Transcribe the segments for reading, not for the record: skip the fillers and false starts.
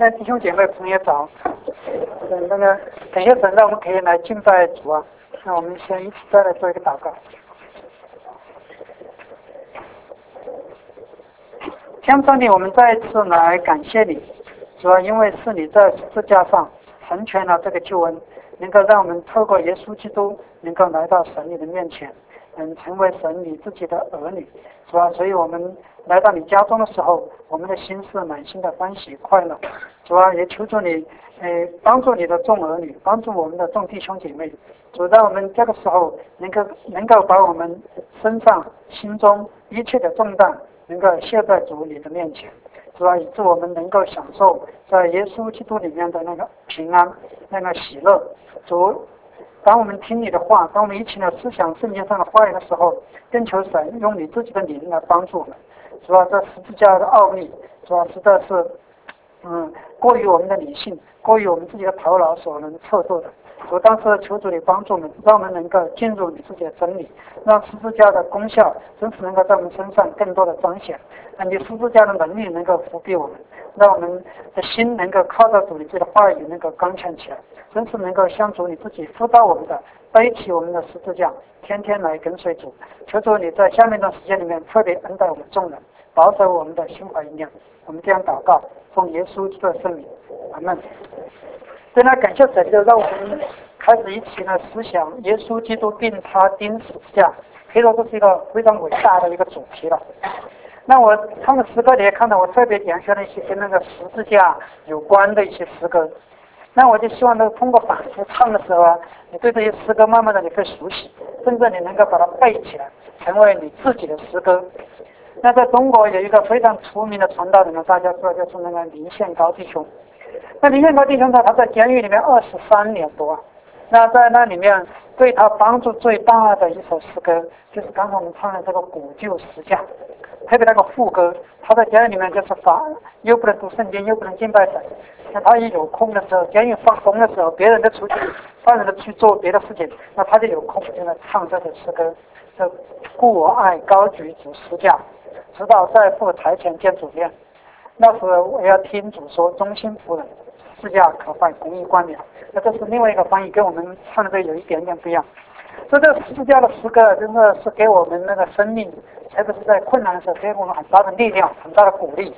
现在弟兄姐妹朋友早，等一下等到我们可以来敬拜主啊。那我们先一起再来做一个祷告。天父上帝，我们再一次来感谢你，主要因为是你在十字架上成全了这个救恩，能够让我们透过耶稣基督能够来到神你的面前，成为神你自己的儿女，主要所以我们来到你家中的时候，我们的心是满心的欢喜快乐。主要也求助你，帮助你的众儿女，帮助我们的众弟兄姐妹，主让我们这个时候能够把我们身上心中一切的重担能够卸在主你的面前，主要以致我们能够享受在耶稣基督里面的那个平安，那个喜乐。主，当我们听你的话，当我们一起来思想圣经上的话语的时候，更求神用你自己的灵来帮助我们。主要这十字架的奥秘，主要实在是过于我们的理性，过于我们自己的头脑所能测度的。主当时求主你帮助我们，让我们能够进入你自己的真理，让十字架的功效真是能够在我们身上更多的彰显，你十字架的能力能够扶庇我们，让我们的心能够靠着主你自己的话语能够刚强起来，真是能够像主你自己辅导我们的，背起我们的十字架，天天来跟随主。求主你在下面一段时间里面特别恩待我们众人，保守我们的心怀意念。我们这样祷告，奉耶稣基督的圣名，阿们。真的感谢神，就让我们开始一起来思想耶稣基督并他钉十字架，可以说这是一个非常伟大的一个主题了。那我唱的诗歌你也看到，我特别点选了一些跟那个十字架有关的一些诗歌。那我就希望通过反复唱的时候啊，你对这些诗歌慢慢的你会熟悉，甚至你能够把它背起来，成为你自己的诗歌。那在中国有一个非常出名的传道人呢，大家知道就是那个林献高弟兄。那林献高弟兄呢，他在监狱里面23年多，那在那里面对他帮助最大的一首诗歌，就是刚才我们唱的这个古旧十架，特别那个副歌，他在监狱里面就是又不能读圣经，又不能敬拜神。那他一有空的时候，监狱放工的时候，别人都出去，犯人都去做别的事情，那他就有空就来唱这首诗歌，就故我爱高举主十架，直到再赴台前见主面。那时我要听主说，忠心仆人，十字架可犯公义冠冕。那这是另外一个翻译，跟我们唱的这有一点点不一样。所以这十字架的诗歌真的是给我们那个生命，特别是在困难的时候，给我们很大的力量，很大的鼓励。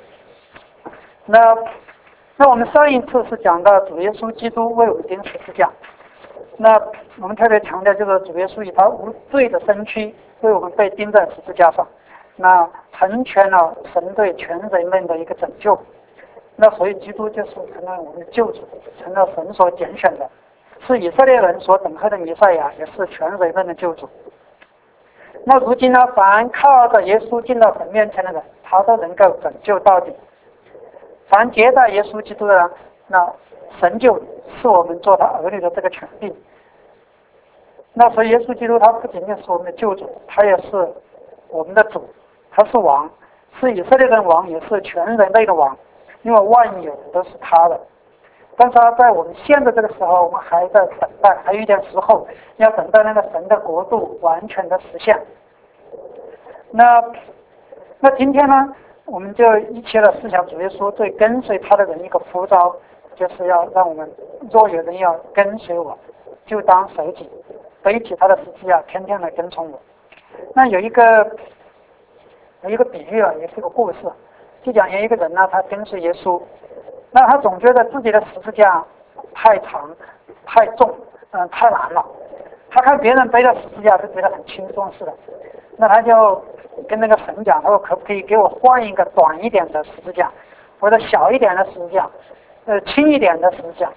那我们上一次是讲到主耶稣基督为我们钉十字架，那我们特别强调就是主耶稣以他无罪的身躯为我们被钉在十字架上，那成全了神对全人类的一个拯救。那所以基督就是成了我们的救主，成了神所拣选的，是以色列人所等候的弥赛亚，也是全人类的救主。那如今呢，凡靠着耶稣进到神面前的人，他都能够拯救到底。凡接待耶稣基督的人，那神就赐我们做他儿女的这个权利。那所以耶稣基督他不仅仅是我们的救主，他也是我们的主，他是王，是以色列人王，也是全人类的王，因为万有都是他的。但是他在我们现在这个时候，我们还在等待，还有一点时候，要等待那个神的国度完全的实现。那今天呢，我们就一起来思想主耶稣对跟随他的人一个呼召，就是要让我们若有人要跟随我，就当舍己，背起他的十字架，天天来跟从我。那有一个比喻啊，也是个故事，就讲有一个人呢，他跟随耶稣，那他总觉得自己的十字架太长、太重，太难了。他看别人背的十字架都觉得很轻松似的，那他就跟那个神讲，他说可不可以给我换一个短一点的十字架，或者小一点的十字架，轻一点的十字架。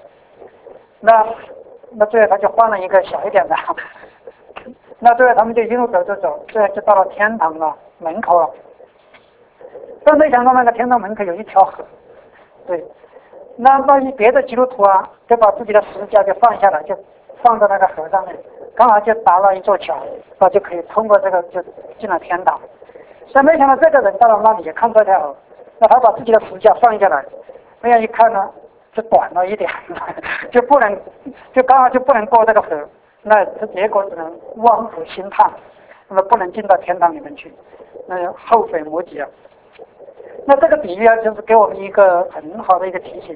那最后他就换了一个小一点的。那最后他们就一路走，最后就到了天堂了门口了。但没想到那个天堂门口有一条河，对，那别的基督徒啊，就把自己的十字架就放下来，就放在那个河上面，刚好就搭了一座桥，那就可以通过这个就进了天堂。但没想到这个人到了那里也看不到条河，那他把自己的十字架放下来，那样一看呢，就短了一点，就刚好就不能过这个河，那这结果只能望河兴叹，那么不能进到天堂里面去，那后悔莫及啊。那这个比喻啊，就是给我们一个很好的一个提醒，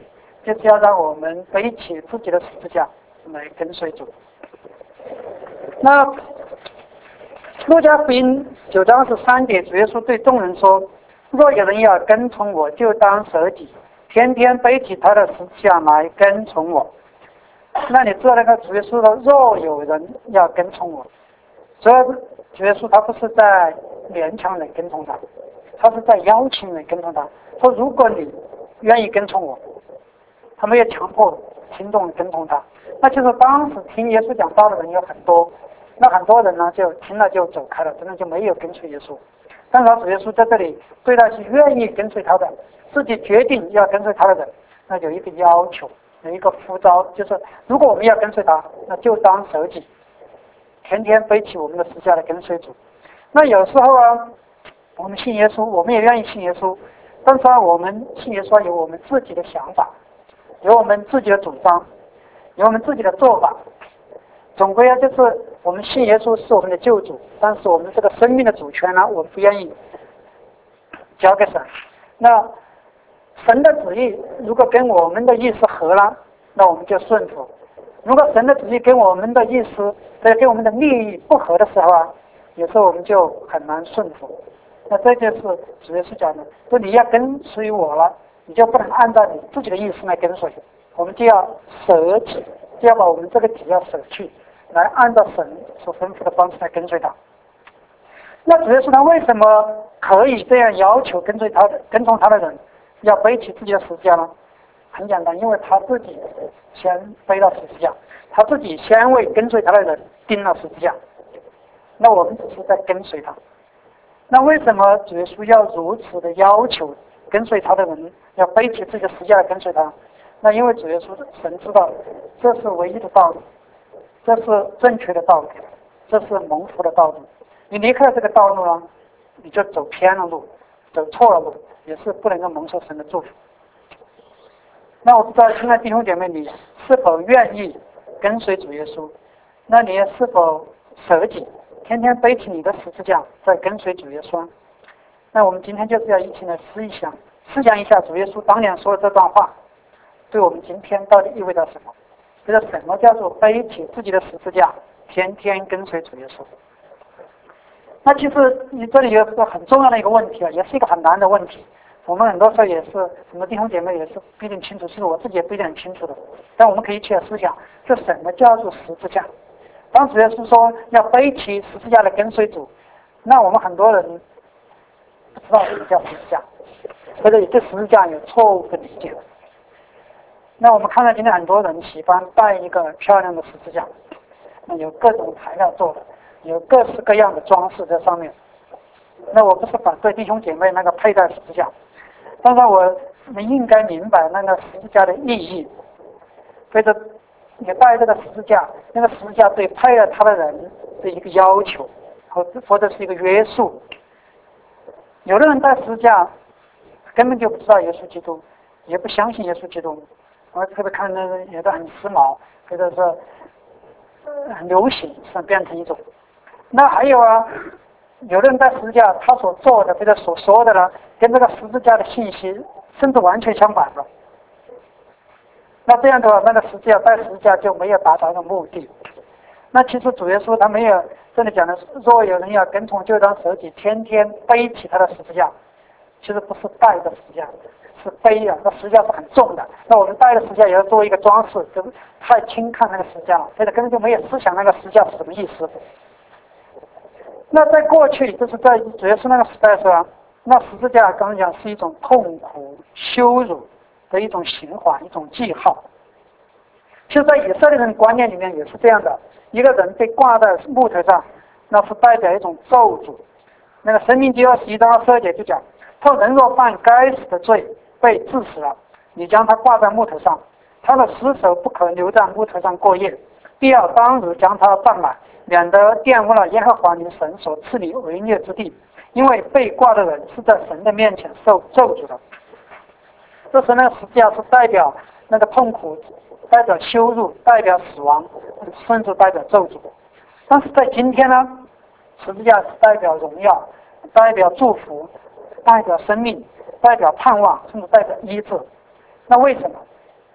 就是要让我们背起自己的十字架来跟随主。那路加福音9章13节，主耶稣对众人说：若有人要跟从我，就当舍己，天天背起他的十字架来跟从我。那你知道那个主耶稣说，若有人要跟从我，所以主耶稣他不是在勉强人跟从他，他是在邀请人跟从他，说如果你愿意跟从我，他没有强迫听众跟从他。那就是当时听耶稣讲道的人有很多，那很多人呢就听了就走开了，真的就没有跟随耶稣。但是主耶稣在这里对那些愿意跟随他的，自己决定要跟随他的人，那有一个要求，有一个呼召，就是如果我们要跟随他，那就当舍己，天天背起我们的十字架来跟随主。那有时候啊，我们信耶稣，我们也愿意信耶稣，但是啊，我们信耶稣有我们自己的想法，有我们自己的主张，有我们自己的做法。总归啊，就是我们信耶稣是我们的救主，但是我们这个生命的主权呢，我们不愿意交给神。那神的旨意如果跟我们的意思合了，那我们就顺服；如果神的旨意跟我们的意思跟我们的利益不合的时候啊，有时候我们就很难顺服。那这就是主耶稣讲的，说你要跟随我了，你就不能按照你自己的意思来跟随，我们就要舍己，就要把我们这个己要舍去，来按照神所吩咐的方式来跟随他。那主耶稣他为什么可以这样要求跟从他的人要背起自己的十字架呢？很简单，因为他自己先背了十字架，他自己先为跟随他的人钉了十字架，那我们只是在跟随他。那为什么主耶稣要如此的要求跟随他的人要背起自己的十字架来跟随他？那因为主耶稣神知道这是唯一的道路，这是正确的道路，这是蒙福的道路。你离开了这个道路呢，你就走偏了路，走错了路，也是不能够蒙受神的祝福。那我不知道亲爱的弟兄姐妹，你是否愿意跟随主耶稣？那你也是否舍己，天天背起你的十字架在跟随主耶稣？那我们今天就是要一起来思想一下主耶稣当年说的这段话对我们今天到底意味着什么？就是什么叫做背起自己的十字架天天跟随主耶稣？那其实你这里有个很重要的一个问题啊，也是一个很难的问题。我们很多时候也是，很多弟兄姐妹也是不一定清楚，其实我自己也不一定很清楚的。但我们可以一起来思想，这什么叫做十字架？当主耶稣说要背起十字架来跟随主，那我们很多人不知道什么叫十字架，或者对十字架有错误的理解。那我们看到今天很多人喜欢戴一个漂亮的十字架，有各种材料做的，有各式各样的装饰在上面。那我不是反对弟兄姐妹那个佩戴十字架，但是我们应该明白那个十字架的意义。或者你戴这个十字架，那个十字架对佩戴它的人的一个要求，或者是一个约束。有的人戴十字架根本就不知道耶稣基督，也不相信耶稣基督。我特别看那个有的很时髦，或者是很流行，是变成一种。那还有啊，有的人戴十字架，他所做的或者所说的呢，跟这个十字架的信息甚至完全相反了。那这样的话，那个十字架戴十字架就没有达到那个目的。那其实主耶稣他没有这里讲的，若有人要跟从，就当舍己，天天背起他的十字架。其实不是带的十字架，是背啊。那十字架是很重的，那我们带的十字架也要作为一个装饰，就太轻看那个十字架了，所以根本就没有思想那个十字架是什么意思。那在过去，就是在主耶稣那个时代上，那十字架刚刚讲是一种痛苦、羞辱的一种刑罚，一种记号。其实，在以色列人观念里面也是这样的，一个人被挂在木头上，那是代表一种咒诅。那个《申命记》21章22节就讲，他人若犯该死的罪，被治死了，你将他挂在木头上，他的尸首不可留在木头上过夜，必要当日将他葬满，免得玷污了耶和华你神所赐你为业之地，因为被挂的人是在神的面前受咒诅的。这时那个十字架是代表那个痛苦，代表羞辱，代表死亡，甚至代表咒诅。但是在今天呢，十字架是代表荣耀，代表祝福，代表生命，代表盼望，甚至代表医治。那为什么？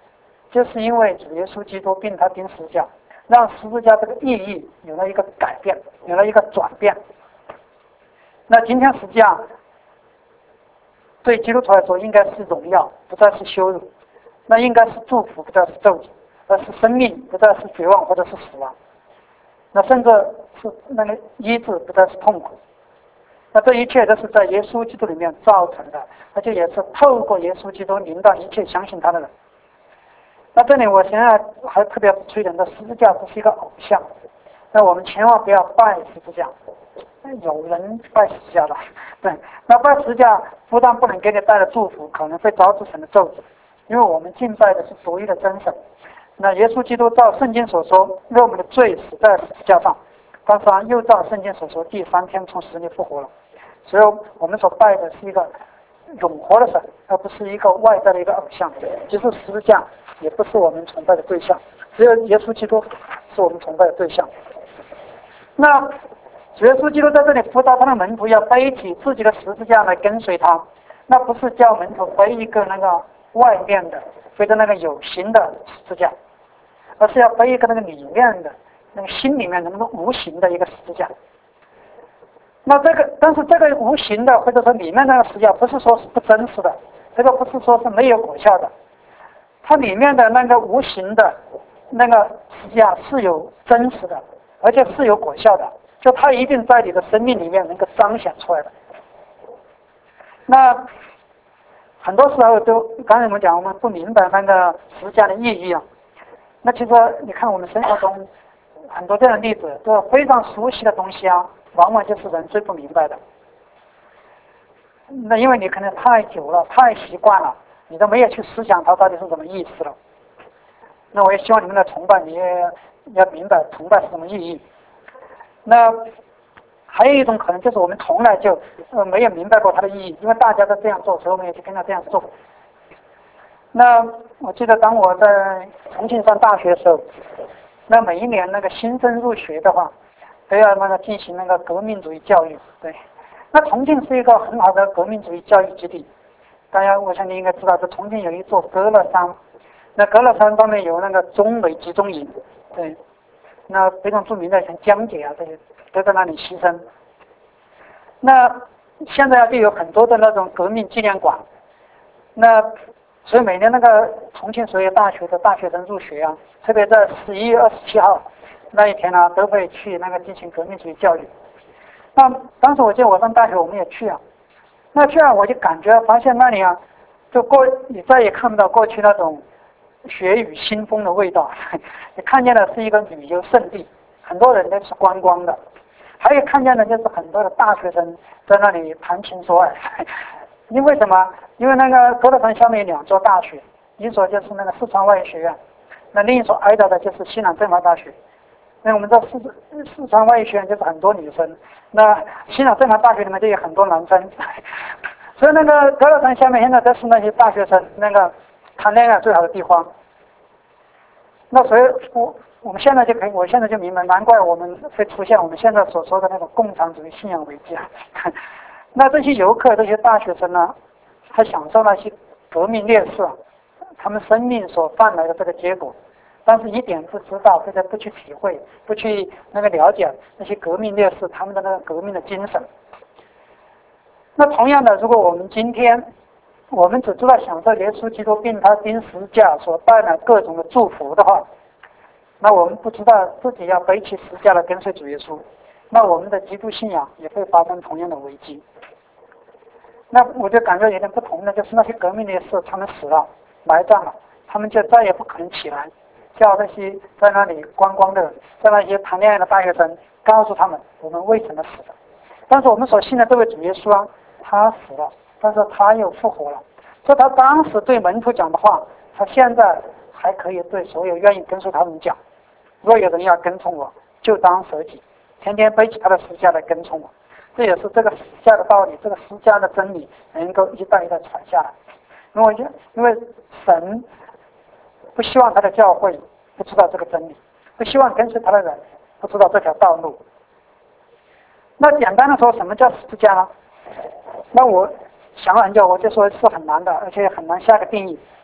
就是因为主耶稣基督并他钉十字架，让十字架这个意义有了一个改变，有了一个转变。那今天十字架对基督徒来说应该是荣耀，不再是羞辱；那应该是祝福，不再是咒诅，而是生命，不再是绝望或者是死亡。那甚至是那个医治，不再是痛苦。那这一切都是在耶稣基督里面造成的，而且也是透过耶稣基督临到一切相信他的人。那这里我现在还特别推人的十字架，这是一个偶像。那我们千万不要拜十字架。有人拜十字架的，对，那拜十字架不但不能给你带来祝福，可能会招致神的咒诅，因为我们敬拜的是独一的真神。那耶稣基督照圣经所说，为我们的罪死在十字架上，但是又照圣经所说，第3天从死里复活了。所以我们所拜的是一个永活的神，而不是一个外在的一个偶像。即使十字架也不是我们崇拜的对象，只有耶稣基督是我们崇拜的对象。那主耶稣基督在这里辅导他的门徒要背起自己的十字架来跟随他，那不是叫门徒背一个那个外面的，背着那个有形的十字架，而是要背一个那个里面的，那个心里面的那个无形的一个十字架。那但是这个无形的或者说里面那个十字架，不是说是不真实的，这个不是说是没有果效的，它里面的那个无形的那个十字架是有真实的，而且是有果效的。就它一定在你的生命里面能够彰显出来的。那很多时候都刚才我们讲，我们不明白那个十字架的意义啊。那其实你看我们生活中很多这样的例子，都非常熟悉的东西啊，往往就是人最不明白的。那因为你可能太久了，太习惯了，你都没有去思想它到底是什么意思了。那我也希望你们的崇拜，你也要明白崇拜是什么意义。那还有一种可能就是我们从来就没有明白过它的意义，因为大家都这样做，所以我们也就跟着这样做。那我记得当我在重庆上大学的时候，那每一年那个新生入学的话，都要那个进行那个革命主义教育。对，那重庆是一个很好的革命主义教育基地。大家我想你应该知道，这重庆有一座歌乐山，那歌乐山上面有那个中美集中营，对。那非常著名的像江姐啊，这些都在那里牺牲。那现在就有很多的那种革命纪念馆。那所以每年那个重庆所有大学的大学生入学啊，特别在11月27号那一天呢，都会去那个进行革命主义教育。那当时我记得我上大学我们也去啊，那去啊我就感觉发现那里啊，你再也看不到过去那种血雨腥风的味道，你看见的是一个旅游胜地，很多人都是观光的，还有看见的就是很多的大学生在那里谈情说爱。因为什么？因为那个歌乐山下面有2座大学，一所就是那个四川外语学院，那另一所挨着的就是西南政法大学。那我们这四川外语学院就是很多女生，那西南政法大学里面就有很多男生，所以那个歌乐山下面现在都是那些大学生那个谈恋爱最好的地方。那所以我们现在就可以，我现在就明白，难怪我们会出现我们现在所说的那种共产主义信仰危机啊。那这些游客、这些大学生呢，他享受那些革命烈士他们生命所换来的这个结果，但是一点不知道，或者不去体会，不去那个了解那些革命烈士他们的那个革命的精神。那同样的，如果我们今天我们只知道享受耶稣基督并他钉十字架所带来各种的祝福的话，那我们不知道自己要背起十字架来跟随主耶稣，那我们的基督信仰也会发生同样的危机。那我就感觉有点不同的，就是那些革命烈士他们死了，埋葬了，他们就再也不可能起来叫那些在那里观光的，在那些谈恋爱的大学生告诉他们我们为什么死的。但是我们所信的这位主耶稣啊，他死了，但是他又复活了，所以他当时对门徒讲的话，他现在还可以对所有愿意跟随他的人讲：若有人要跟从我，就当舍己，天天背起他的十字架来跟从我。这也是这个十字架的道理，这个十字架的真理能够一代一代传下来。因为神不希望他的教会不知道这个真理，不希望跟随他的人不知道这条道路。那简单的说，什么叫十字架呢？那我想了很久，我就说是很难的，而且很难下个定义。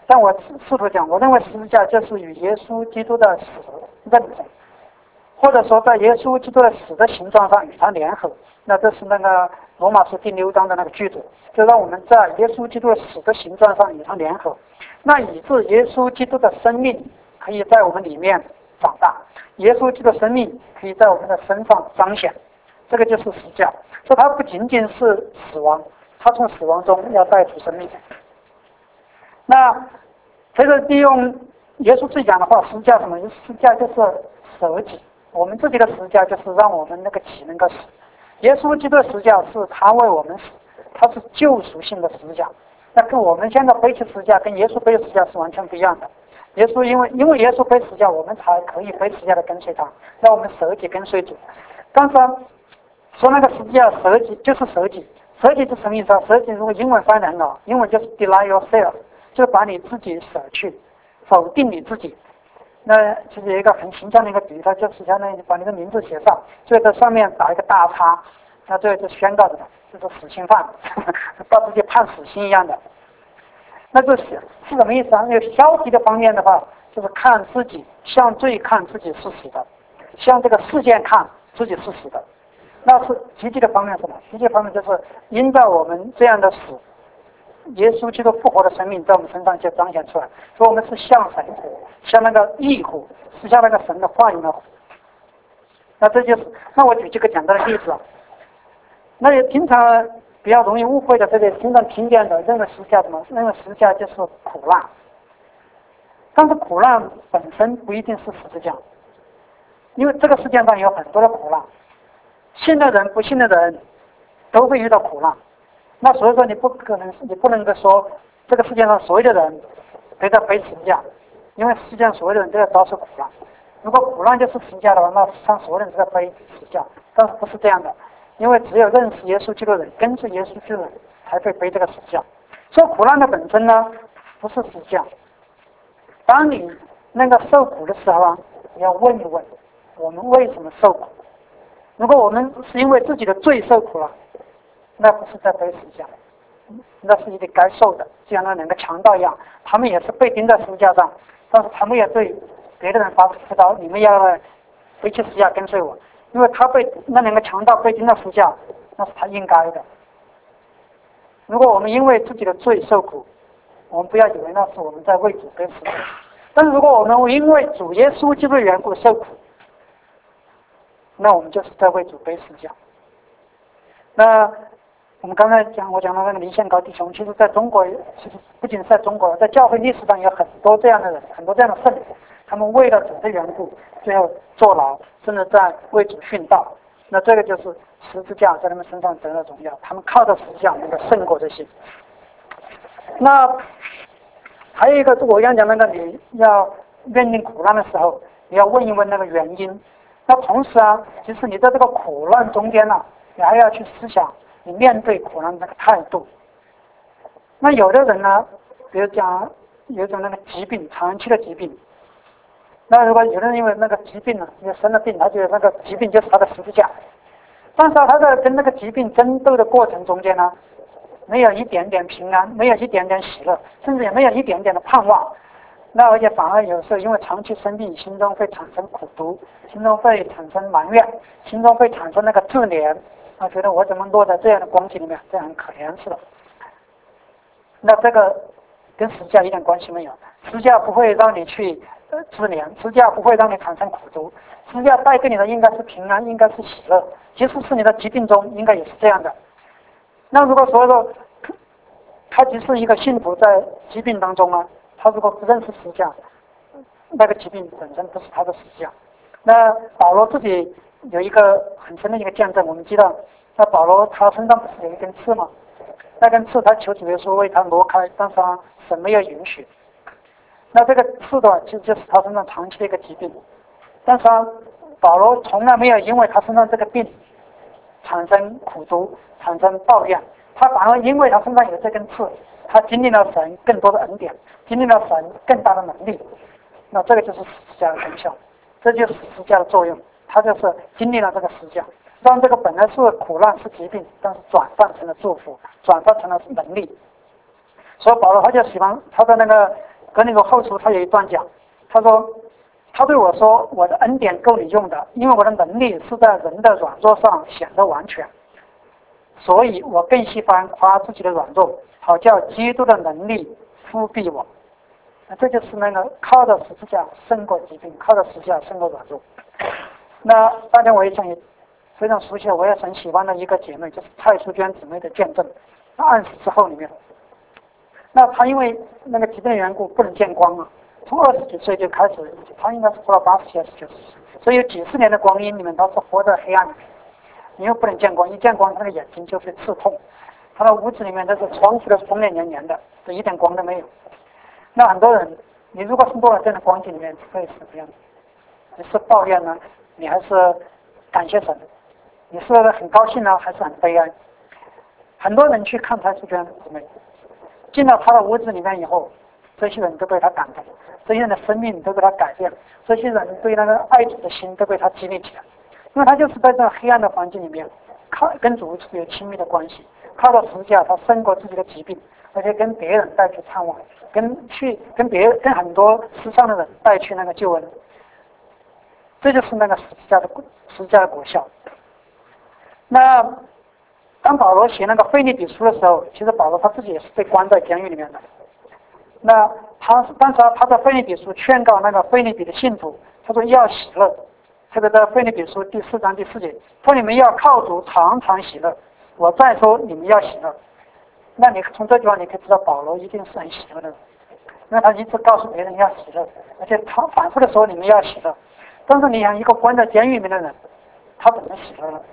但我试图讲，我认为十字架就是与耶稣基督的死认同，或者说在耶稣基督的死的形状上与它联合。那这是那个罗马书第6章的那个句子，就让我们在耶稣基督的死的形状上与它联合，那以致耶稣基督的生命可以在我们里面长大，耶稣基督的生命可以在我们的身上彰显。这个就是十字架，所以它不仅仅是死亡，它从死亡中要带出生命。那随着利用耶稣自己讲的话，十字架什么？十字架就是舍己，我们自己的十字架就是让我们那个己能够死。耶稣基督的十字架是他为我们死，他是救赎性的十字架。那跟我们现在背起十字架，跟耶稣背十字架是完全不一样的。耶稣因为耶稣背十字架，我们才可以背十字架的跟随他，让我们舍己跟随主。刚才说那个十字架舍己就是舍己，舍己是什么意思啊？舍己如果英文翻译很好，英文就是 deny yourself， 就是把你自己舍去，否定你自己。那其实有一个很形象的一个比喻，它就是相当于把你的名字写上，所以在上面打一个大叉，那这就宣告着的，就是死刑犯，把自己判死刑一样的。那这是什么意思啊？那个消极的方面的话，就是看自己向罪看自己是死的，向这个事件看自己是死的。那是积极的方面是什么？积极的方面就是因着我们这样的死，耶稣基督复活的生命在我们身上就彰显出来，所以我们是像神活，像那个义虎，是像那个神的话语的虎。那这就是，那我举几个简单的例子啊。那也经常比较容易误会的，这个经常听见的，认为十字架什么？认为十字架就是苦难。但是苦难本身不一定是十字架，因为这个世界上有很多的苦难，信的人不信的人都会遇到苦难。那所以说你不能够说这个世界上所有的人都在背十字架，因为世界上所有的人都要遭受苦难。如果苦难就是十字架的话，那世上所有人都在背十字架，但是不是这样的，因为只有认识耶稣基督的人，跟着耶稣基督的人才会背这个十字架。所以苦难的本身呢，不是十字架。当你那个受苦的时候啊，你要问一问，我们为什么受苦？如果我们是因为自己的罪受苦了，那不是在背十字架，那是一个该受的。就像那两个强盗一样，他们也是被钉在十字架上，但是他们也对别的人发出呼召，你们要背起十字架跟随我，因为那两个强盗被钉在十字架，那是他应该的。如果我们因为自己的罪受苦，我们不要以为那是我们在为主背十字架，但是如果我们因为主耶稣基督的缘故受苦，那我们就是在为主背十字架。那我们刚才我讲到那个离线高弟兄，其实在中国，其实不仅是在中国，在教会历史上有很多这样的人，很多这样的圣徒，他们为了主的缘故，最后坐牢，甚至在为主殉道。那这个就是十字架在他们身上得了荣耀，他们靠着十字架能够胜过这些。那还有一个，我刚讲那个，你要面临苦难的时候，你要问一问那个原因。那同时啊，其实你在这个苦难中间呢，你还要去思想你面对苦难的那个态度。那有的人呢，比如讲有一种那个疾病，长期的疾病，那如果有人因为那个疾病呢，因为生了病，他觉得那个疾病就是他的十字架，但是他在跟那个疾病争斗的过程中间呢，没有一点点平安，没有一点点喜乐，甚至也没有一点点的盼望。那而且反而有时候因为长期生病，心中会产生苦毒，心中会产生埋怨，心中会产生那个自怜，觉得我怎么落在这样的光景里面，这样很可怜似的。那这个跟十字架一点关系没有，十字架不会让你去自怜，十字架不会让你产生苦毒，十字架带给你的应该是平安，应该是喜乐，即使是你的疾病中，应该也是这样的。那如果说他即使一个信徒在疾病当中啊，他如果不认识十字架，那个疾病本身不是他的十字架。那保罗自己有一个很深的一个见证，我们知道，那保罗他身上不是有一根刺吗？那根刺他求主耶稣为他挪开，但是神没有允许。那这个刺的其实就是他身上长期的一个疾病，但是保罗从来没有因为他身上这个病产生苦毒，产生抱怨，他反而因为他身上有这根刺，他经历了神更多的恩典，经历了神更大的能力。那这个就是十字架的功效，这就是十字架的作用，他就是经历了这个十字架，让这个本来是苦难是疾病，但是转换成了祝福，转换成了能力。所以保罗他就喜欢他在那个格林多后书他有一段讲，他说他对我说，我的恩典够你用的，因为我的能力是在人的软弱上显得完全，所以我更喜欢夸自己的软弱，好叫基督的能力覆庇我。这就是那个靠着十字架胜过疾病，靠着十字架胜过软弱。那大家我也想也非常熟悉，我也很喜欢的一个姐妹，就是蔡淑娟姊妹的见证，暗死之后里面，那她因为那个疾病的缘故不能见光啊，从20几岁就开始，她应该是活到80岁、90岁，所以有几十年的光阴里面，她是活在黑暗里面，你又不能见光，一见光她那个眼睛就会刺痛，她的屋子里面都是窗户都是风帘黏黏的，这一点光都没有。那很多人，你如果是落在这样的光景里面，会是什么样子？你是抱怨呢，你还是感谢神？你是很高兴呢，还是很悲哀？很多人去看蔡淑娟姊妹，进到她的屋子里面以后，这些人都被她感动，这些人的生命都被她改变，这些人对那个爱主的心都被她激励起来，因为她就是在这黑暗的环境里面，跟主有亲密的关系，靠着十字架，她胜过自己的疾病，而且跟别人带去盼望，跟很多世上的人带去那个救恩，这就是那个十字架的果效。那当保罗写那个腓立比书的时候，其实保罗他自己也是被关在监狱里面的。那当时他在腓立比书劝告那个腓立比的信徒，他说要喜乐，特别在腓立比书第4章第4节，说你们要靠主常常喜乐。我再说你们要喜乐。那你从这地方你可以知道保罗一定是很喜乐的人，因为他一直告诉别人要喜乐，而且他反复的说你们要喜乐。但是你想一个关在监狱里面的人，他怎么喜乐呢？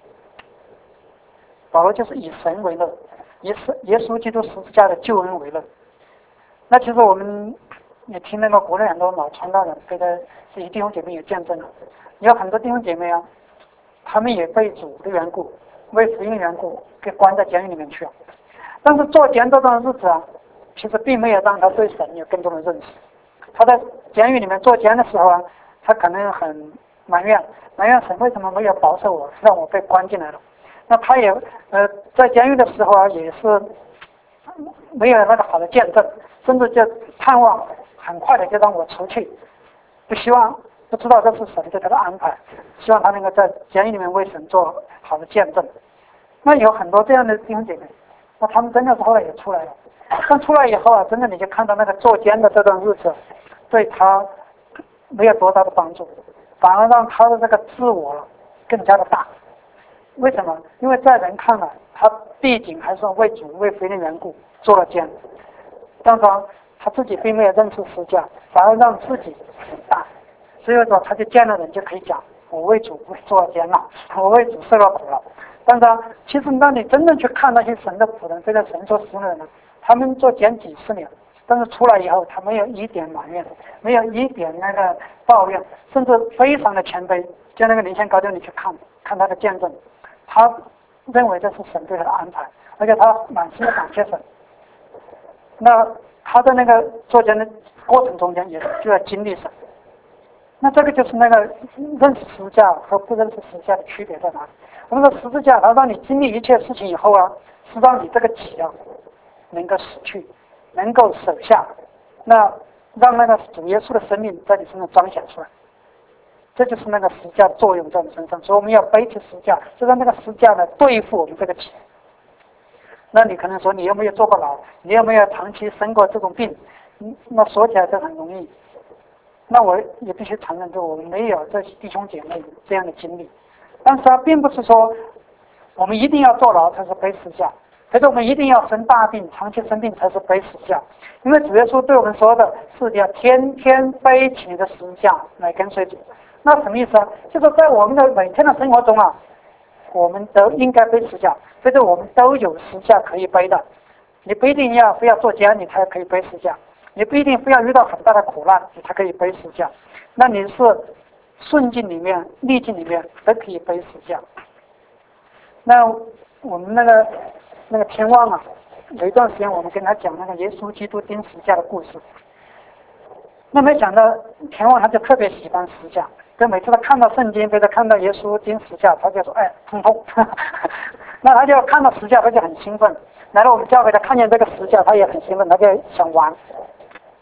保罗就是以神为乐，以耶稣基督十字架的救恩为乐。那其实我们也听那个国内很多老传道人，对的这些弟兄姐妹也见证了，有很多弟兄姐妹啊，他们也被主的缘故，为福音的缘故，给关在监狱里面去了。但是做监这段日子啊，其实并没有让他对神有更多的认识。他在监狱里面做监的时候啊，他可能很埋怨神为什么没有保守我，让我被关进来了。那他也在监狱的时候啊，也是没有那个好的见证，甚至就盼望很快的就让我出去，不知道这是神对他的安排，希望他能够在监狱里面为神做好的见证。那有很多这样的弟兄姐妹，那他们真的是后来也出来了，但出来以后啊，真的你就看到那个坐监的这段日子，对他没有多大的帮助，反而让他的这个自我更加的大。为什么？因为在人看来，他毕竟还是为主为福音的缘故做了监，但是他自己并没有认识十字架，反而让自己很大，所以说他就见了人就可以讲，我为主做了监了，我为主受了苦了。但是其实当你真正去看那些神的仆人，对着神所使用的人呢，他们做监几十年，但是出来以后，他没有一点埋怨，没有一点那个抱怨，甚至非常的谦卑。就那个林宪高，就你去看他的见证，他认为这是神对他的安排，而且他满心的感谢神。那他在那个做监的过程中间，也是就要经历神。那这个就是那个认识十字架和不认识十字架的区别在哪里？我们说十字架，它让你经历一切事情以后啊，是让你这个己啊能够死去，能够舍下，那让那个主耶稣的生命在你身上彰显出来。这就是那个十字架的作用在我们身上，所以我们要背起十字架，就让那个十字架呢对付我们这个己。那你可能说你有没有坐过牢？你有没有长期生过这种病？那说起来都很容易。那我也必须承认，就我们没有这些弟兄姐妹这样的经历。但是并不是说我们一定要坐牢才是背十字架，可是我们一定要生大病、长期生病才是背十字架。因为主耶稣对我们说的是要天天背起你的十字架来跟随主。那什么意思啊？就是在我们的每天的生活中啊，我们都应该背十字架，所以我们都有十字架可以背的。你不一定非要做监你才可以背十字架，你不一定非要遇到很大的苦难你才可以背十字架。那你是顺境里面、逆境里面都可以背十字架。那我们那个天望啊，有一段时间我们跟他讲那个耶稣基督钉十字架的故事。那没想到天望他就特别喜欢十字架，就每次他看到圣经或者看到耶稣钉十字架，他就说痛痛。那他就看到十字架他就很兴奋，来到我们教会他看见这个十字架他也很兴奋，他就想玩。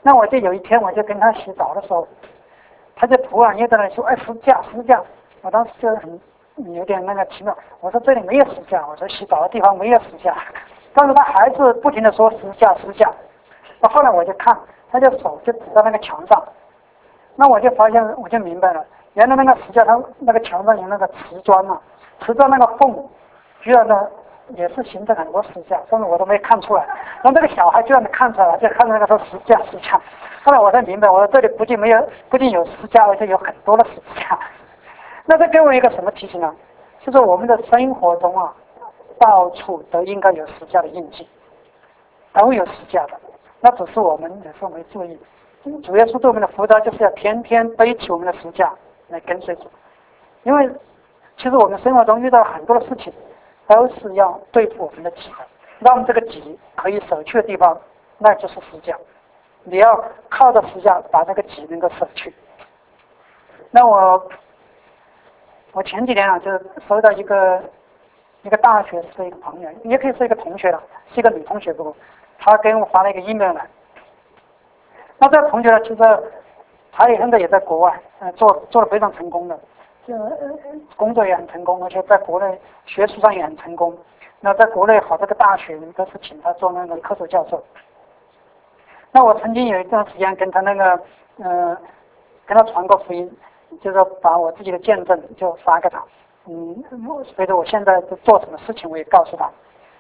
那我就有一天我就跟他洗澡的时候，他就突然又在那里说，哎，十字架十字架。我当时就有点那个奇妙，我说这里没有十字架，我说洗澡的地方没有十字架，但是他还是不停的说十字架十字架。那后来我就看，他就手就指在那个墙上，那我就发现我就明白了，原来那个十字架它那个墙上有那个瓷砖嘛，瓷砖那个缝居然呢也是形成很多十字架，但是我都没看出来。然后这个小孩居然看出来了，就看到那个说十字架十字架。后来我才明白，我说这里不仅有十字架，而且有很多的十字架。那这给我一个什么提醒呢？就是我们的生活中啊，到处都应该有十字架的印记，都有十字架的。那只是我们有时候没注意。主耶稣对我们的辅导就是要天天背起我们的十字架来跟随主，因为其实我们生活中遇到很多的事情，都是要对付我们的己的，让这个己可以舍去的地方，那就是十字架。你要靠着十字架把这个己能够舍去。那我前几天啊，就收到一个大学时的一个朋友，也可以是一个同学了，是一个女同学，不过她给我发了一个 email 来。那这个同学呢，其实他现在也在国外，做得非常成功的，工作也很成功，而且在国内学术上也很成功。那在国内好多个大学都是请他做那个科属教授。那我曾经有一段时间跟他跟他传过福音，就是把我自己的见证就发给他，随着我现在做什么事情我也告诉他。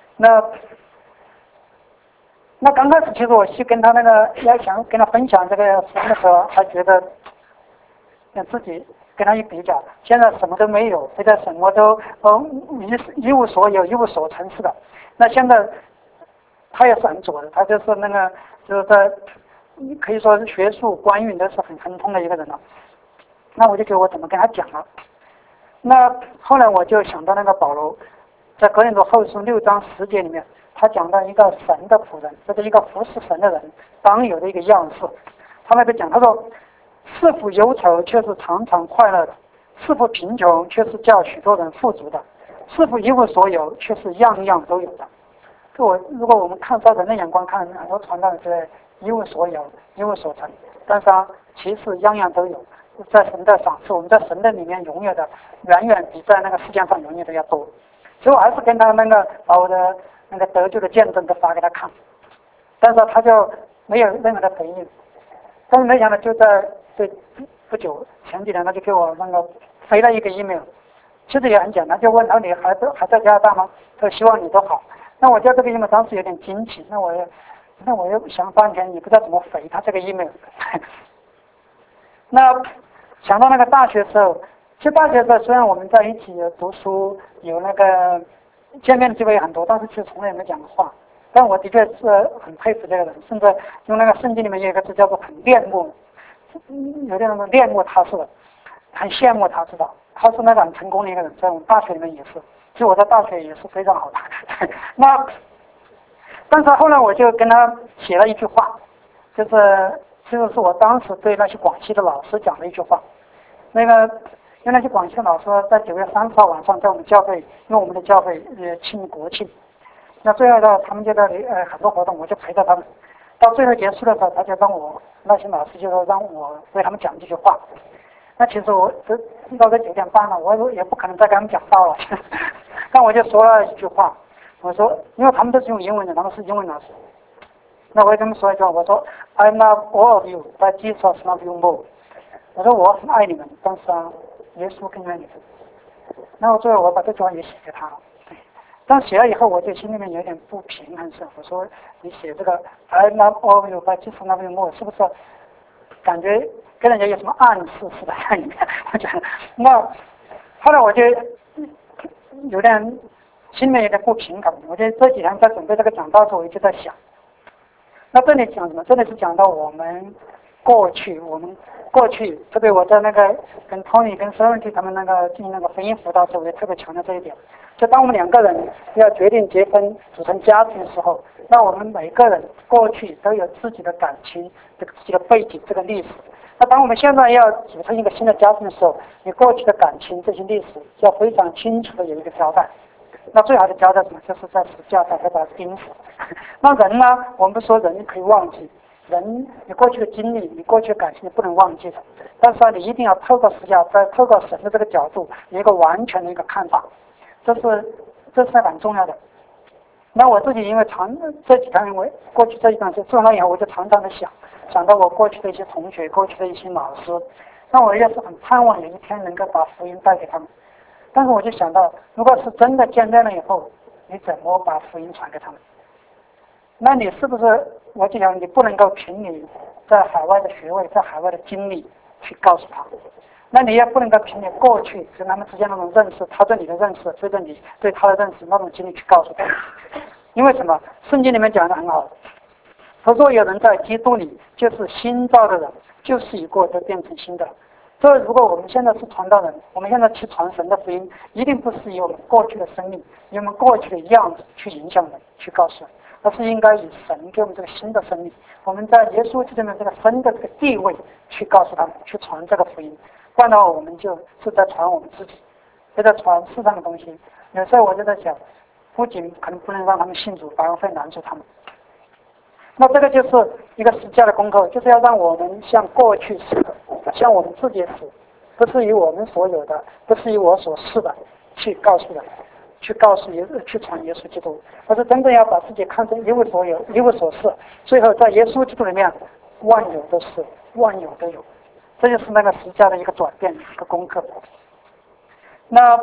那刚开始其实我去跟他要想跟他分享这个福音的时候，他觉得自己跟他一比较，现在什么都没有，现在什么都一无所有一无所成似的。那现在他也是很左的，他就是就是在可以说是学术官运都是很亨通的一个人了。那我就觉得我怎么跟他讲了？那后来我就想到那个保罗在哥林多后书6章10节里面，他讲到一个神的仆人，这是一个服侍神的人当有的一个样式。他那边讲，他说：是否忧愁却是常常快乐的；是否贫穷却是叫许多人富足的；是否一无所有却是样样都有的。如果我们看在人的眼光看，很多传道人觉得一无所有一无所成，但是其实样样都有。在神的赏赐，我们在神的里面拥有的远远比在那个世界上拥有的要多。所以我还是跟他把我的得救的见证都发给他看，但是他就没有任何的回应。但是没想到就在不久前几天，他就给我飞了一个 email， 其实也很简单，就问他你还在加拿大吗？他说希望你都好。那我叫这个 email 当时有点惊奇，那我又想半天，也不知道怎么回他这个 email。那想到那个大学时候，其实大学时候虽然我们在一起读书，有见面的机会很多，但是其实从来也没讲过话。但我的确是很佩服这个人，甚至用那个圣经里面有一个字叫做很恋慕，有点恋慕他似的，很羡慕他，知道他是那个很成功的一个人，在我们大学里面也是。其实我在大学也是非常好的。但是后来我就跟他写了一句话，其实是我当时对那些广西的老师讲的一句话。因为那些广西的老师在9月30号晚上在我们教会，因为我们的教会庆国庆，那最后呢，他们就在很多活动，我就陪着他们。到最后结束的时候，他就那些老师就说让我为他们讲这句话。那其实我到这9点半了，我也不可能再跟他们讲道了。但我就说了一句话，我说，因为他们都是用英文的，他们是英文老师。那我也跟他们说一句话，我说 I love all of you, but Jesus loves you more。我说我很爱你们，但是耶稣更爱你们。那我最后我把这句话也写给他了。但写了以后，我就心里面有点不平衡，是我说你写这个 I love all of you, but Jesus loves you more， 是不是感觉跟人家有什么暗示似的在里面？我觉得，那后来我就有点心里面有点不平衡。我觉得这几天在准备这个讲道的时候，我一直在想。那这里讲什么？这里是讲到我们过去，特别我在跟 Tony 跟 Serenity 他们进行婚姻辅导的时候，我也特别强调这一点。就当我们2个人要决定结婚组成家庭的时候，那我们每个人过去都有自己的感情，自己的背景，这个历史。那当我们现在要组成一个新的家庭的时候，你过去的感情这些历史要非常清楚的有一个交代。那最好的交代什么？就是在十字架上会把它钉死。那人呢？我们不说人可以忘记， 人你过去的经历，你过去的感情，你不能忘记的。但是你一定要透过十架，再透过神的这个角度，有一个完全的一个看法，这是很重要的。那我自己因为这几天，我过去这一段时间做完以后，我就常常的想到我过去的一些同学，过去的一些老师，那我也是很盼望有一天能够把福音带给他们。但是我就想到，如果是真的见面了以后，你怎么把福音传给他们？那你是不是？我就想，你不能够凭你在海外的学位、在海外的经历去告诉他，那你也不能够凭你过去跟他们之间那种认识，他对你的认识，对着你对他的认识那种经历去告诉他。因为什么？圣经里面讲的很好，他说有人在基督里，就是新造的人，旧事已过，都变成新的。所以如果我们现在是传道人，我们现在去传神的福音，一定不是以我们过去的生命，以我们过去的样子去影响人，去告诉人，而是应该以神给我们这个新的生命，我们在耶稣基督里面这个神的这个地位去告诉他们，去传这个福音。不然的话，我们就是在传我们自己，也在传世上的东西。有时候我就在想，不仅可能不能让他们信主，反而会拦住他们。那这个就是一个十架的功课，就是要让我们像过去似的，像我们自己死，不是以我们所有的，不是以我所是的去告诉人，去传耶稣基督，而是真正要把自己看成一无所有，一无所是，最后在耶稣基督里面，万有都是，万有都有。这就是那个十架的一个转变，一个功课。那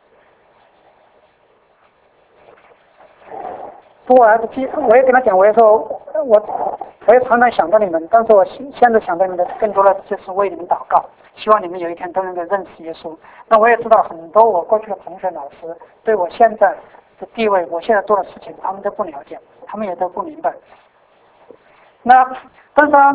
我儿子我也跟他讲，我也说，我也常常想到你们，但是我现在想到你们更多的就是为你们祷告，希望你们有一天都能够认识耶稣。那我也知道很多我过去的同学老师对我现在的地位，我现在做的事情，他们都不了解，他们也都不明白。那但是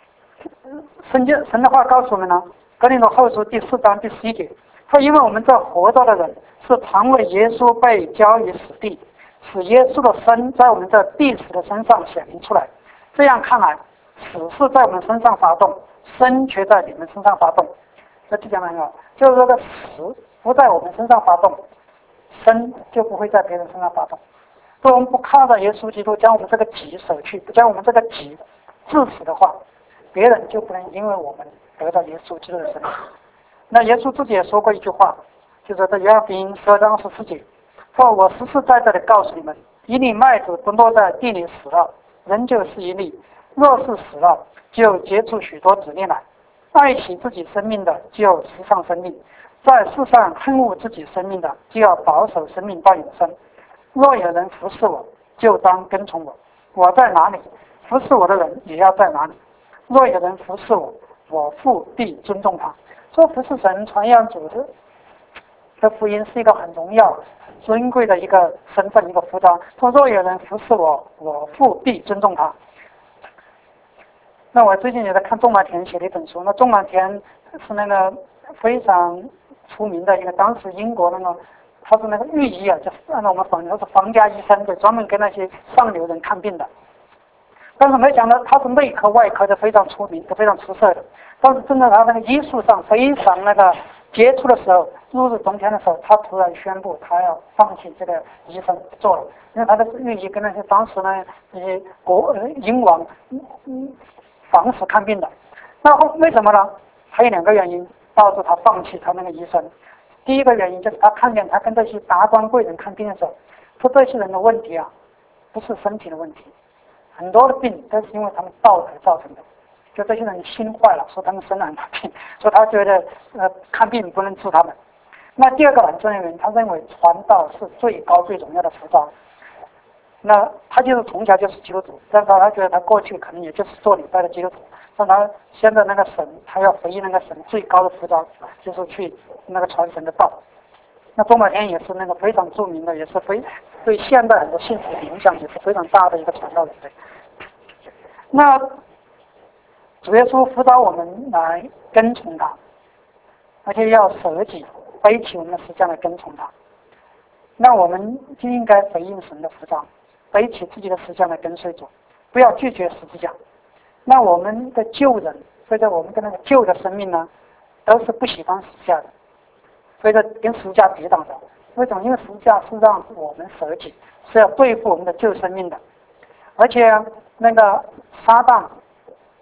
神的话告诉我们呢，格林多后书第4章第11节，说因为我们这活着的人是常为耶稣被交于死地，使耶稣的生在我们这必死的身上显明出来。这样看来，死是在我们身上发动，生却在你们身上发动。这就讲得很好，就是说，死不在我们身上发动，生就不会在别人身上发动。如果我们不靠着耶稣基督将我们这个己舍去，不将我们这个己致死的话，别人就不能因为我们得到耶稣基督的生命。那耶稣自己也说过一句话，就是在约翰福音12章24节，说我实实在在的告诉你们，一粒麦子不落在地里死了，仍旧是一粒；若是死了，就结出许多子粒来。爱惜自己生命的，就失丧生命；在世上恨恶自己生命的，就要保守生命到永生。若有人服侍我，就当跟从我；我在哪里，服侍我的人也要在哪里。若有人服侍我，我父必尊重他。说服侍神、传扬主的福音是一个很荣耀、很尊贵的一个身份、一个服装。说若有人服侍我，我父必尊重他。那我最近也在看仲马田写的一本书，那仲马田是那个非常出名的一个，当时英国那个他是那个御医啊，就按照我们仿他是皇家医生，就专门给那些上流人看病的。但是没想到他是内科外科的非常出名，都非常出色的。但是真的他那个医术上非常那个杰出的时候，入冬天的时候，他突然宣布他要放弃这个医生不做了，因为他的御医跟那些当时呢那些英王防止看病的。那为什么呢？还有2个原因导致他放弃他那个医生。第一个原因就是他看见他跟这些达官贵人看病的时候，说这些人的问题啊，不是身体的问题，很多的病都是因为他们道德造成的。就这些人心坏了，说他们生了很多病，说他觉得看病不能治他们。那第二个很重要的原因，他认为传道是最高最荣耀的服装。那他就是从小就是基督徒，但是他觉得他过去可能也就是做礼拜的基督徒，但他现在那个神，他要回应那个神最高的服装，就是去那个传神的道。那仲马田也是那个非常著名的，也是对现代很多信徒影响也是非常大的一个传道人。那主耶稣辅导我们来跟从他，而且要舍己背起我们的十字架来跟从他。那我们就应该回应神的呼召，背起自己的十字架来跟随主，不要拒绝十字架。那我们的旧人，或者我们的那个旧的生命呢，都是不喜欢十字架的，所以说跟十字架抵挡的。为什么？因为十字架是让我们舍己，是要对付我们的旧生命的。而且那个撒旦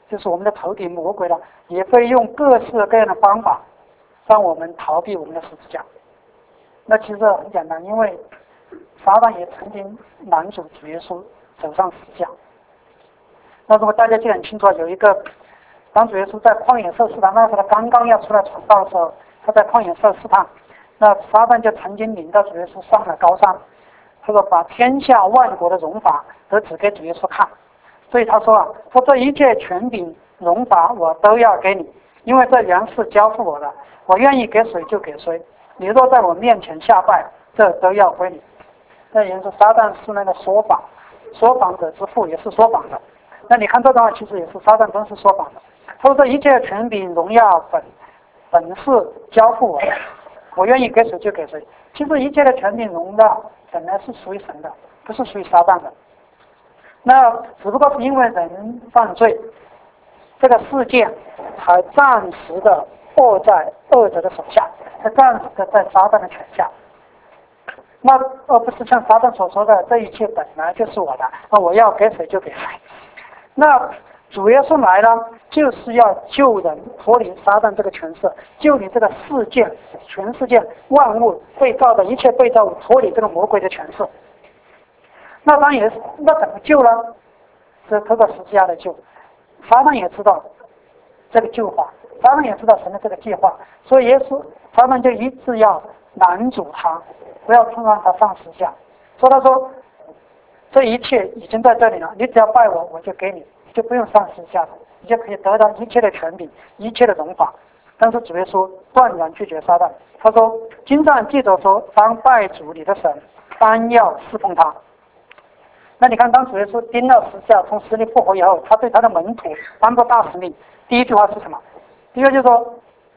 就是我们的头顶魔鬼了，也会用各式各样的方法让我们逃避我们的十字架。那其实很简单，因为撒旦也曾经拦阻主耶稣走上十字架。那如果大家记得很清楚，有一个当主耶稣在旷野受试探，那时候他刚刚要出来传道的时候，他在旷野受试探，那撒旦就曾经领到主耶稣上了高山，他说把天下万国的荣华都指给主耶稣看，所以他说啊，说这一切权柄荣华我都要给你，因为这原是交付我的，我愿意给谁就给谁，你若在我面前下拜，这都要归你。那也是撒旦是那个说谎者之父，也是说谎的。那你看这段话其实也是撒旦真是说谎的。他说这一切权柄荣耀本是交付我的，我愿意给谁就给谁。其实一切的权柄荣耀本来是属于神的，不是属于撒旦的。那只不过是因为人犯罪，这个世界才暂时的握在恶者的手下，才暂时的在撒旦的权下。那而不是像撒旦所说的这一切本来就是我的，那我要给谁就给谁。那主耶稣来了，就是要救人脱离撒旦这个权势，救你这个世界，全世界万物被造的一切被造物脱离这个魔鬼的权势。那当然那怎么救呢？是透过十字架的救。撒旦也知道这个救法，撒旦也知道神的这个计划，所以撒旦就一直要拦阻他，不要让他上十字架。所以他说这一切已经在这里了，你只要拜我，我就给你，你就不用上十字架了，你就可以得到一切的权柄，一切的荣华。但是主耶稣断然拒绝撒旦，他说经上记着说，当拜主你的神，单要侍奉他。那你看，当主耶稣钉了十字架，从死里复活以后，他对他的门徒颁布大使命，第一句话是什么？第一个就是说，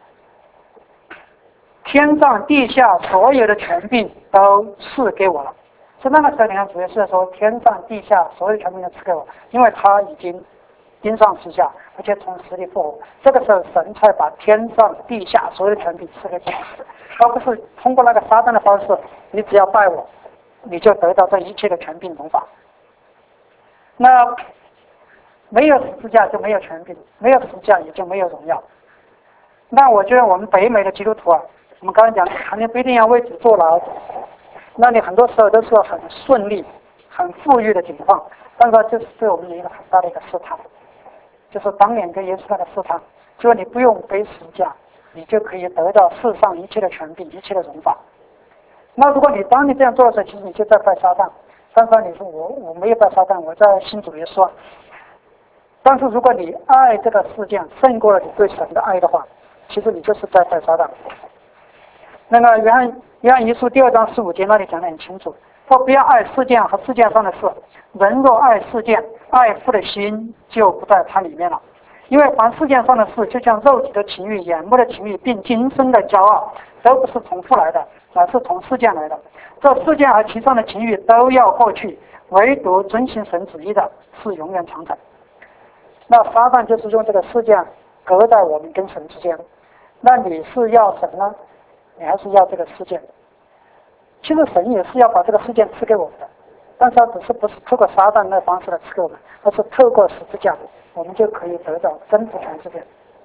天上地下所有的权柄都赐给我了。所以那个时候，你看主耶稣说，天上地下所有权柄都赐给我，因为他已经钉上十字架，而且从死里复活。这个时候，神才把天上地下所有的权柄赐给主耶稣，而不是通过那个撒旦的方式，你只要拜我，你就得到这一切的权柄荣华。那没有十字架就没有权柄，没有十字架也就没有荣耀。那我觉得我们北美的基督徒啊，我们刚才讲，肯定不一定要为主坐牢，那你很多时候都是很顺利、很富裕的情况，但是这是对我们一个很大的一个试探，就是当年跟耶稣那个试探，就是你不用背十字架，你就可以得到世上一切的权柄、一切的荣华。那如果当你这样做的时候，其实你就在拜撒旦。但是你说我没有拜撒旦，我在信主耶稣。但是如果你爱这个世界胜过了你对神的爱的话，其实你就是在拜撒旦。那个约翰一书2章15节那里讲得很清楚，说不要爱世界和世界上的事，人若爱世界，爱父的心就不在它里面了。因为凡世界上的事，就像肉体的情欲、眼目的情欲，并今生的骄傲，都不是从父来的，乃是从世界来的。这世界和其上的情欲都要过去，唯独遵行神旨意的是永远长存。那撒旦就是用这个世界隔在我们跟神之间。那你是要神呢，你还是要这个世界？其实神也是要把这个世界赐给我们的，但是他只是不是透过撒旦那方式来赐给我们，而是透过十字架，我们就可以得到征服全世界。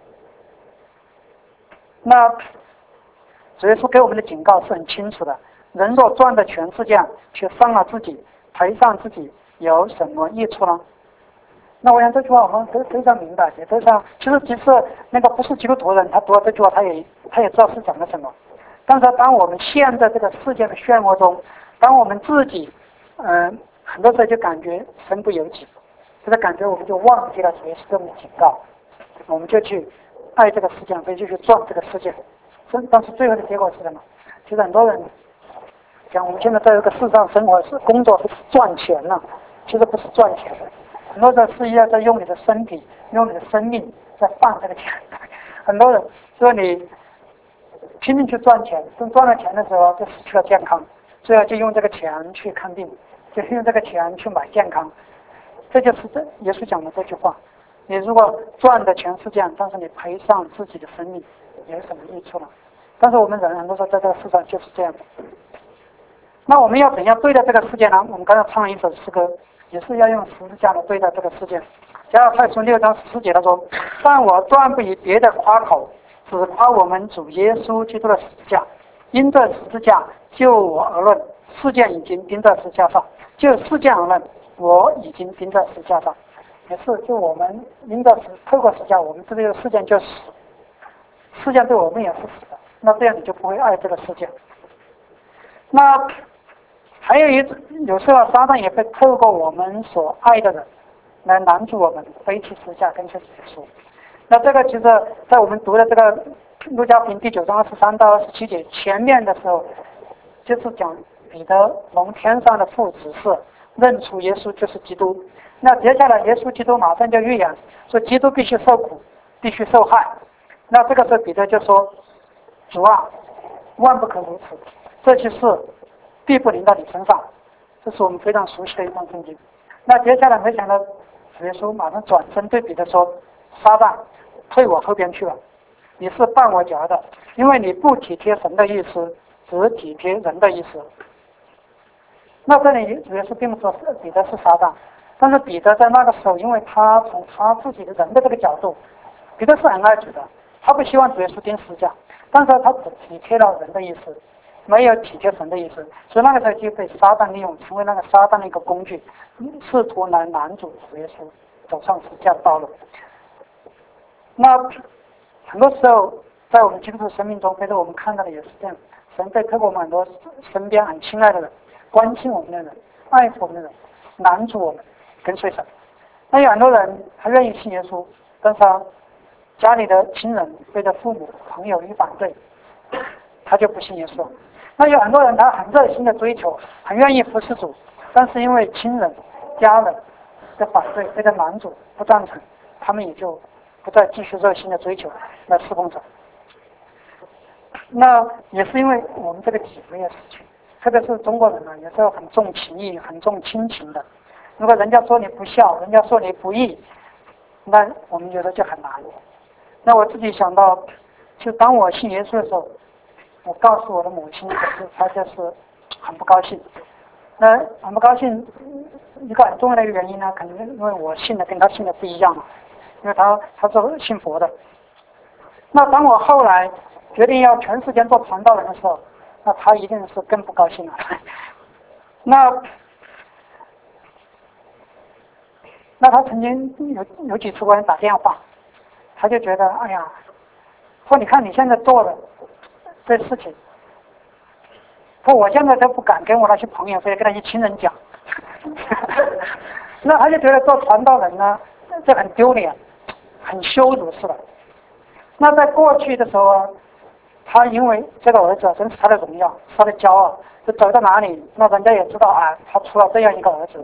那主耶稣给我们的警告是很清楚的，人若赚得全世界，却伤了自己，赔上自己，有什么益处呢？那我想这句话我们都非常明白，也非常，其实即使那个不是基督徒的人，他读了这句话，他也知道是讲的什么。但是当我们陷在这个世界的漩涡中，当我们自己很多时候就感觉身不由己，就是感觉我们就忘记了主耶稣给我们的警告，我们就去爱这个世界，所以就去赚这个世界。但是最后的结果是什么？其实很多人讲我们现在在这个世上生活是工作是赚钱了，其实不是赚钱的，很多时候是要在用你的身体、用你的生命在换这个钱。很多人说你拼命去赚钱，等赚了钱的时候就失去了健康，最后就用这个钱去看病，就用这个钱去买健康。这就是耶稣讲的这句话：你如果赚的全世界，但是你赔上自己的生命，有什么益处呢？但是我们人很多时候在这个世上就是这样的。那我们要怎样对待这个世界呢？我们刚才唱了一首诗歌，也是要用十字架来对待这个世界。 加拉太书6章14节他说：但我断不以别的夸口，只夸我们主耶稣基督的十字架。因这十字架就我而论，事件已经钉在十字架上；就事件而论，我已经钉在十字架上。也是，就我们透过十字架，我们这个事件就死，事件对我们也是死的。那这样你就不会爱这个事件。那还有有时候撒旦也会透过我们所爱的人来拦阻我们背起十字架跟随主耶稣。那这个其实在我们读的这个路加福音第9章23到27节前面的时候，就是讲彼得蒙天上的父指示认出耶稣就是基督。那接下来耶稣基督马上就预言说基督必须受苦，必须受害。那这个时候彼得就说：主啊，万不可如此，这些事必不临到你身上。这是我们非常熟悉的一段圣经。那接下来没想到主耶稣马上转身对彼得说：撒旦，退我后边去了，你是绊我脚的，因为你不体贴神的意思，只体贴人的意思。那这里主耶稣并不说彼得是撒旦，但是彼得在那个时候，因为他从他自己的人的这个角度，彼得是很爱主的，他不希望主耶稣钉十字架，但是他只体贴了人的意思，没有体贴神的意思，所以那个时候就被撒旦利用，成为那个撒旦的一个工具，试图来拦阻主耶稣走上十字架的道路。那很多时候在我们基督徒生命中，或者我们看到的也是这样，神会透过我们很多身边很亲爱的人，关心我们的人，爱我们的人，拦阻我们跟随神。那有很多人他愿意信耶稣，但是家里的亲人或者父母朋友一反对，他就不信耶稣。那有很多人他很热心的追求，很愿意服侍主，但是因为亲人家人的反对或者拦阻不赞成，他们也就不再继续热心的追求来侍奉神。那也是因为我们这个体会的事情，特别是中国人也是很重情义很重亲情的。如果人家说你不孝，人家说你不义，那我们觉得就很难。那我自己想到，就当我信耶稣的时候，我告诉我的母亲，可是她就是很不高兴。那很不高兴，一个很重要的一个原因呢，可能因为我信的跟她信的不一样嘛，因为她是信佛的。那当我后来决定要全世界做传道人的时候，那她一定是更不高兴了。那她曾经有几次给我打电话，她就觉得哎呀，说你看你现在做的这事情，说我现在都不敢跟我那些朋友或者跟那些亲人讲。那他就觉得做传道人呢，这很丢脸，很羞辱似的。那在过去的时候啊，他因为这个儿子真是他的荣耀，是他的骄傲，就走到哪里，那人家也知道啊，他出了这样一个儿子，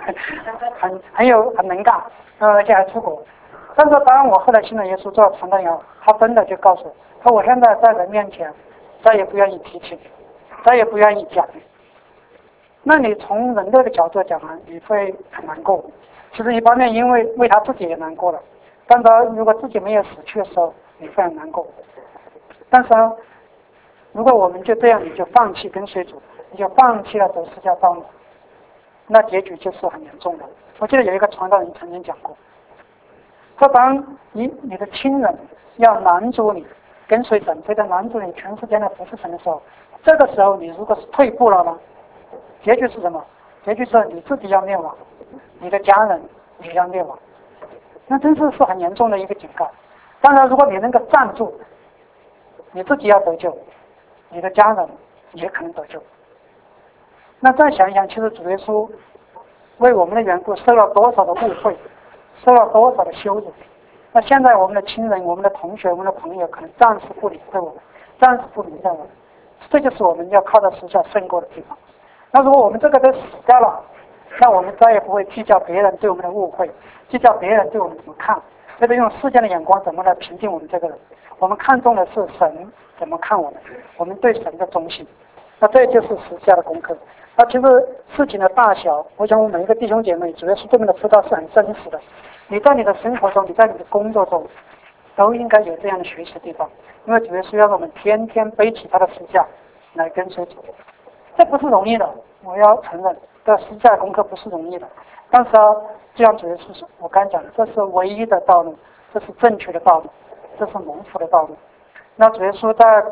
很能干，而且还出国。但是当我后来信了耶稣做了传道以后，他真的就告诉我，说我现在在人面前再也不愿意提起，再也不愿意讲。那你从人的角度讲啊，你会很难过。其实一方面因为为他自己也难过了，但是如果自己没有死去的时候，你会很难过。但是如果我们就这样，你就放弃跟随主，你就放弃了走十字架道路，那结局就是很严重的。我记得有一个传道人曾经讲过，说当你的亲人要拦阻你跟随神，或者拦阻你全世界的服侍神的时候，这个时候你如果是退步了呢，结局是什么？结局是你自己要灭亡，你的家人也要灭亡。那真是很严重的一个警告。当然如果你能够站住，你自己要得救，你的家人也可能得救。那再想一想，其实主耶稣为我们的缘故受了多少的误会，受了多少的羞辱。那现在我们的亲人、我们的同学、我们的朋友可能暂时不理会我们，暂时不明白我们，这就是我们要靠着十字架胜过的地方。那如果我们这个都死掉了，那我们再也不会计较别人对我们的误会，计较别人对我们怎么看，或者用世间的眼光怎么来评定我们这个人。我们看重的是神怎么看我们，我们对神的忠心。那这就是十字架的功课。那其实事情的大小，我想我们每一个弟兄姐妹，主要是对面的辅导是很真实的。你在你的生活中，你在你的工作中，都应该有这样的学习的地方。因为主要是要我们天天背起他的十字架来跟随主，这不是容易的，我要承认， 的十字架功课不是容易的。但是啊，就像主耶稣说，我刚才讲的，这是唯一的道路，这是正确的道路，这是蒙福的道路。那主耶稣在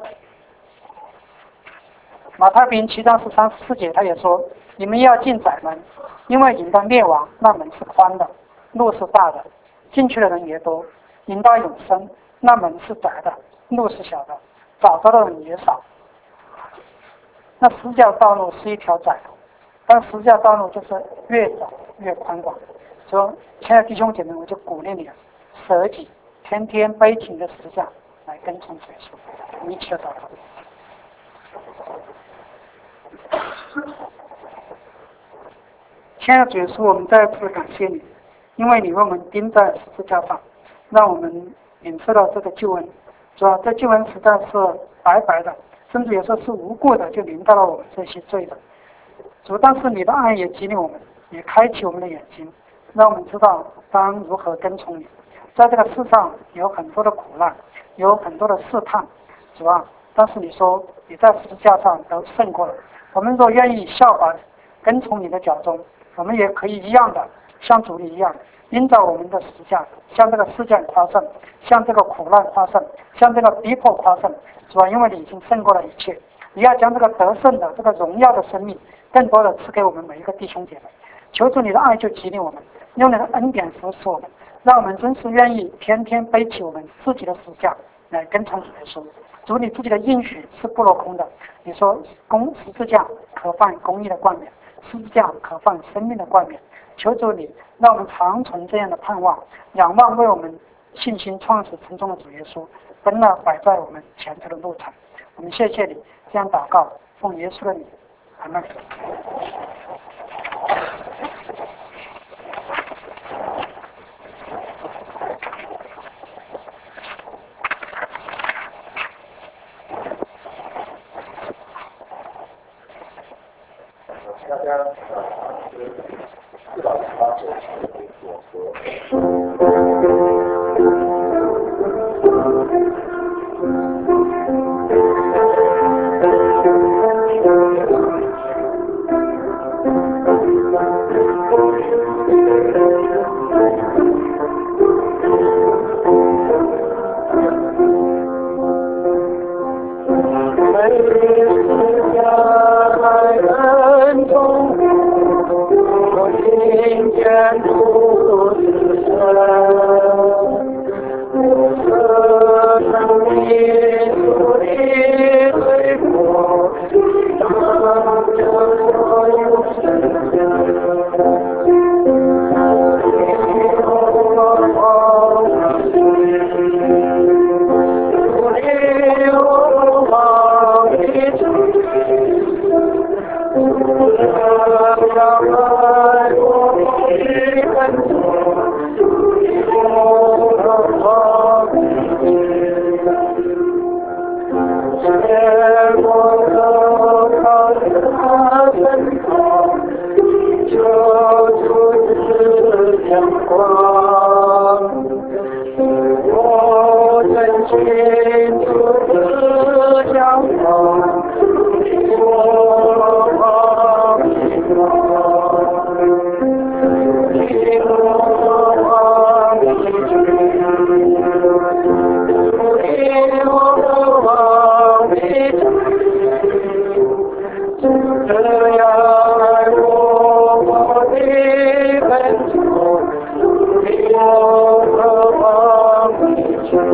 马太福音7章13、14节，他也说：你们要进窄门，因为引到灭亡，那门是宽的，路是大的，进去的人也多；引到永生，那门是窄的，路是小的，找到的人也少。那十字架道路是一条窄路，但十字架道路就是越走越宽广。所以，亲爱的弟兄姐妹，我就鼓励你舍己，天天背起你的十字架来跟从主耶稣。我们一起来祷告。亲爱的主耶稣，我们再次感谢你，因为你为我们钉在十字架上，让我们领受到这个救恩。主啊，这救恩实在是白白的，甚至有时候是无故的，就临到了我们这些罪人。主，但是你的爱也激励我们，也开启我们的眼睛，让我们知道当如何跟从你。在这个世上有很多的苦难，有很多的试探，主啊，但是你说你在十字架上都胜过了。我们若愿意效法跟从你的脚踪，我们也可以一样的像主你一样，因着我们的十字架，向这个世界夸胜，向这个苦难夸胜，向这个逼迫夸胜。主啊，因为你已经胜过了一切，你要将这个得胜的这个荣耀的生命更多的赐给我们每一个弟兄姐妹。求主你的爱就激励我们，用你的恩典扶持我们，让我们真是愿意天天背起我们自己的十字架来跟从主耶稣。主，你自己的应许是不落空的。你说十字架可放公义的冠冕，十字架可放生命的冠冕。求主你让我们常存这样的盼望，仰望为我们信心创始成终的主耶稣，奔了摆在我们前头的路程。我们谢谢你，这样祷告，奉耶稣的名，阿们。 大家4到8周所说。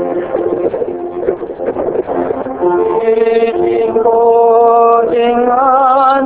经过敬爱。